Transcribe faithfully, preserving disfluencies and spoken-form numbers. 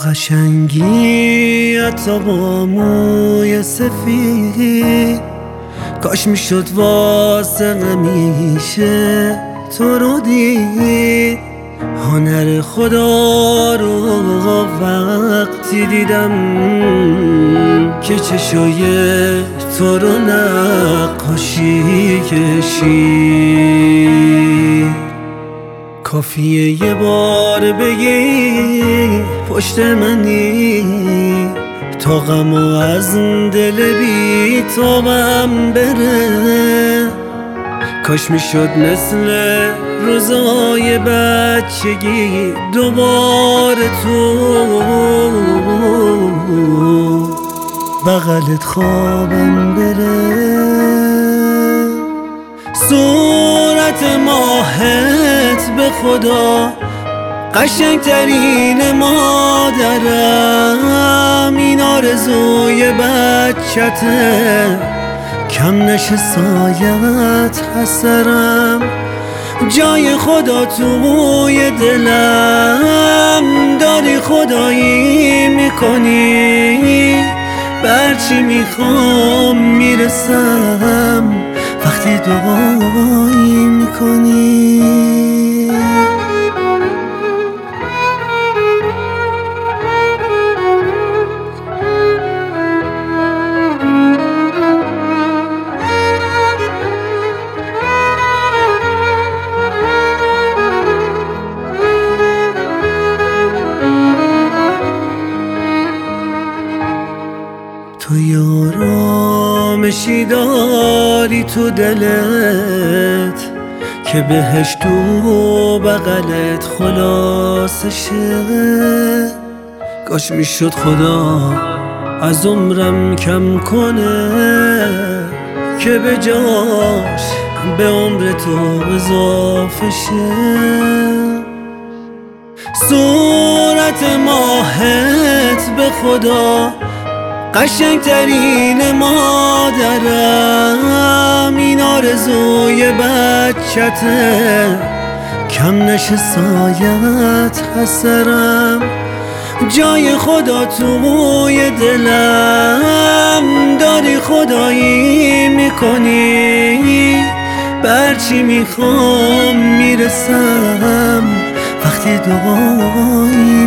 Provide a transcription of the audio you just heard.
قشنگی حتی با موی سفید، کاش میشد واسه همیشه تو رو دید. هنر خدا رو وقتی دیدم که چشای تو رو نقاشی کشید. کافیه یه بار بگی پشت منی تا غمو از دل بی تابم بره. کاش میشد مثل روزای بچگی دوباره تو بغلت خوابم بره. صورت ماهت به خدا قشنگترین مادرم، این آرزوی بچته کم نشه سایت حسرم. جای خدا توی دلم داری خدایی میکنی، برچی میخوام میرسم وقتی دعایی میکنی. تو آرامشی داری تو دلت که بهش تو بغلت خلاصشه. کاش میشد خدا از عمرم کم کنه که به جاش به عمر تو اضافه شه. صورت ماهت به خدا قشنگترین مادرم، این آرزوی بچته کم نشه سایت حسرم. جای خدا توی دلم داری خدایی میکنی، برچی میخوام میرسم وقتی دعایی